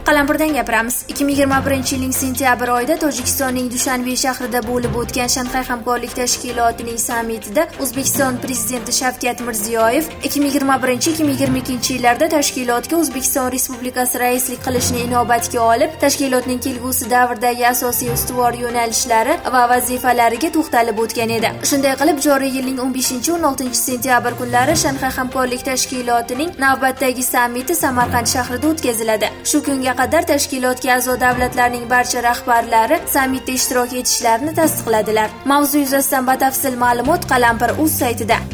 Qalampirdan gapiramiz. 2021-yilning sentyabr oyida Tojikistonning Dushanbe shahrida bo'lib o'tgan Shanxay hamkorlik tashkilotining sammitida O'zbekiston prezidenti Shavkat Mirziyoyev 2021-2022 yillarda tashkilotga O'zbekiston Respublikasi raislik qilishni inobatga olib, tashkilotning kelgusi davrdagi asosiy ustuvor yo'nalishlari va vazifalariga to'xtalib o'tgan edi. Shunday qilib, joriy yilning 15-16 sentyabr kunlari Shanxay hamkorlik tashkilotining navbatdagi sammiti Samarqand shahrida o'tkaziladi. Shu kunga qadar tashkilotga a'zo davlatlarning barcha rahbarlari sammitda ishtirok etishlarini tasdiqladilar. Mavzu yuzasidan batafsil ma'lumot Qalampir.uz saytida.